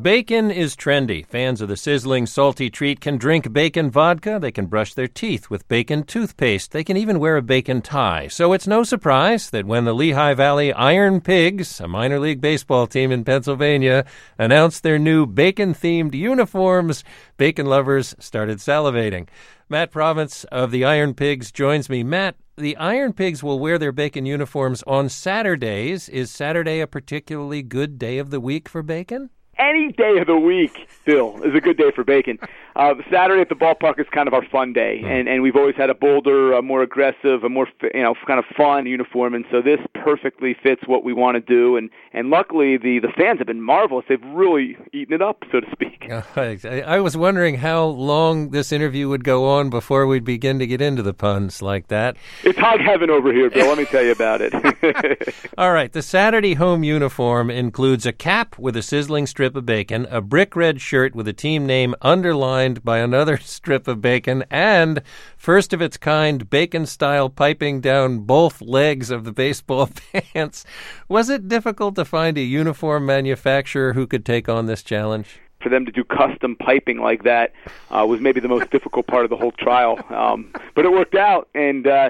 Bacon is trendy. Fans of the sizzling, salty treat can drink bacon vodka. They can brush their teeth with bacon toothpaste. They can even wear a bacon tie. So it's no surprise that when the Lehigh Valley Iron Pigs, a minor league baseball team in Pennsylvania, announced their new bacon-themed uniforms, bacon lovers started salivating. Matt Province of the Iron Pigs joins me. Matt, the Iron Pigs will wear their bacon uniforms on Saturdays. Is Saturday a particularly good day of the week for bacon? Any day of the week, Bill, is a good day for bacon. Saturday at the ballpark is kind of our fun day, and we've always had a bolder, a more aggressive, a more kind of fun uniform, and so this perfectly fits what we want to do. And luckily, the fans have been marvelous. They've really eaten it up, so to speak. I was wondering how long this interview would go on before we'd begin to get into the puns like that. It's hog heaven over here, Bill. Let me tell you about it. All right, the Saturday home uniform includes a cap with a sizzling strip of bacon, a brick red shirt with a team name underlined by another strip of bacon, and first of its kind bacon-style piping down both legs of the baseball pants. Was it difficult to find a uniform manufacturer who could take on this challenge? For them to do custom piping like that was maybe the most difficult part of the whole trial. But it worked out, and the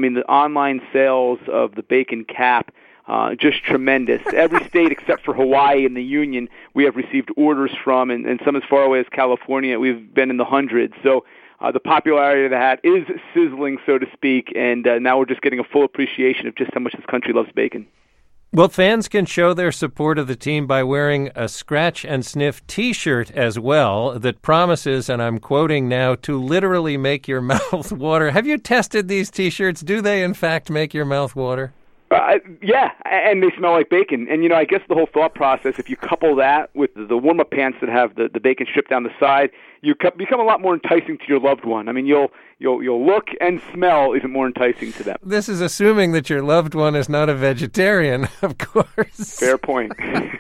online sales of the bacon cap, just tremendous. Every state except for Hawaii and the Union we have received orders from, and some as far away as California, we've been in the hundreds. So the popularity of the hat is sizzling, so to speak, and now we're just getting a full appreciation of just how much this country loves bacon. Well, fans can show their support of the team by wearing a scratch and sniff T-shirt as well that promises, and I'm quoting now, to literally make your mouth water. Have you tested these T-shirts? Do they, in fact, make your mouth water? Yeah, and they smell like bacon. And, I guess the whole thought process, if you couple that with the warm-up pants that have the bacon stripped down the side, you become a lot more enticing to your loved one. I mean, you'll look and smell even more enticing to them. This is assuming that your loved one is not a vegetarian, of course. Fair point.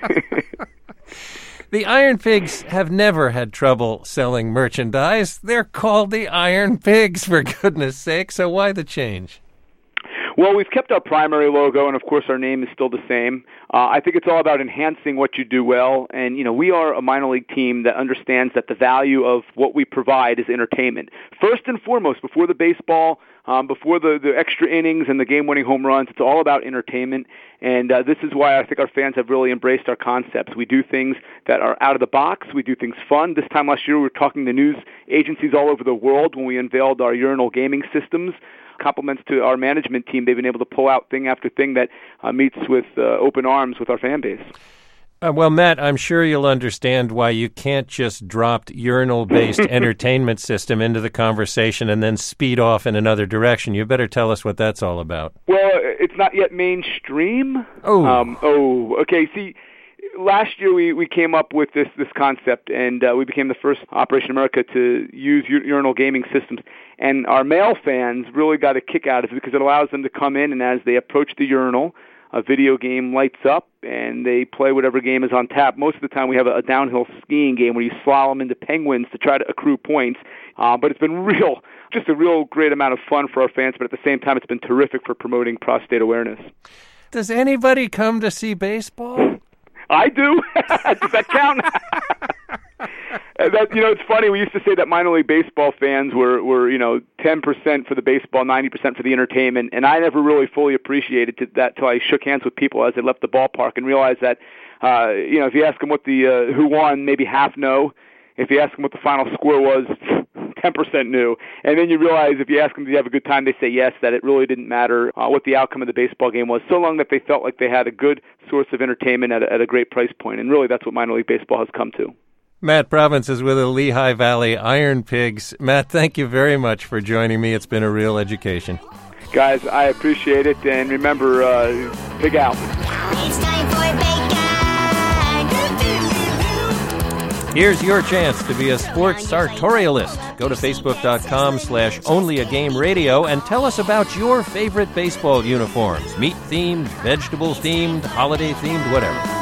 The Iron Pigs have never had trouble selling merchandise. They're called the Iron Pigs, for goodness sake, so why the change? Well, we've kept our primary logo, and of course our name is still the same. I think it's all about enhancing what you do well, and we are a minor league team that understands that the value of what we provide is entertainment. First and foremost, before the baseball, before the extra innings and the game-winning home runs, it's all about entertainment, and this is why I think our fans have really embraced our concepts. We do things that are out of the box. We do things fun. This time last year, we were talking to news agencies all over the world when we unveiled our urinal gaming systems. Compliments to our management team. They've been able to pull out thing after thing that meets with open arms with our fan base. Well, Matt, I'm sure you'll understand why you can't just drop urinal-based entertainment system into the conversation and then speed off in another direction. You better tell us what that's all about. Well, it's not yet mainstream. Okay. See, last year we came up with this concept, and we became the first Operation America to use urinal gaming systems. And our male fans really got a kick out of it because it allows them to come in, and as they approach the urinal, a video game lights up, and they play whatever game is on tap. Most of the time we have a downhill skiing game where you slalom into penguins to try to accrue points. But it's been just a real great amount of fun for our fans, but at the same time it's been terrific for promoting prostate awareness. Does anybody come to see baseball? I do. Does that count? It's funny. We used to say that minor league baseball fans were 10% for the baseball, 90% for the entertainment, and I never really fully appreciated that till I shook hands with people as they left the ballpark and realized that, if you ask them what the who won, maybe half know. If you ask them what the final score was, 10% knew. And then you realize if you ask them, do you have a good time, they say yes, that it really didn't matter what the outcome of the baseball game was, so long that they felt like they had a good source of entertainment at a great price point. And really, that's what minor league baseball has come to. Matt Province is with the Lehigh Valley Iron Pigs. Matt, thank you very much for joining me. It's been a real education. Guys, I appreciate it. And remember, pig out. It's time for bacon. Here's your chance to be a sports sartorialist. Go to facebook.com/onlyagameradio and tell us about your favorite baseball uniforms. Meat-themed, vegetable-themed, holiday-themed, whatever.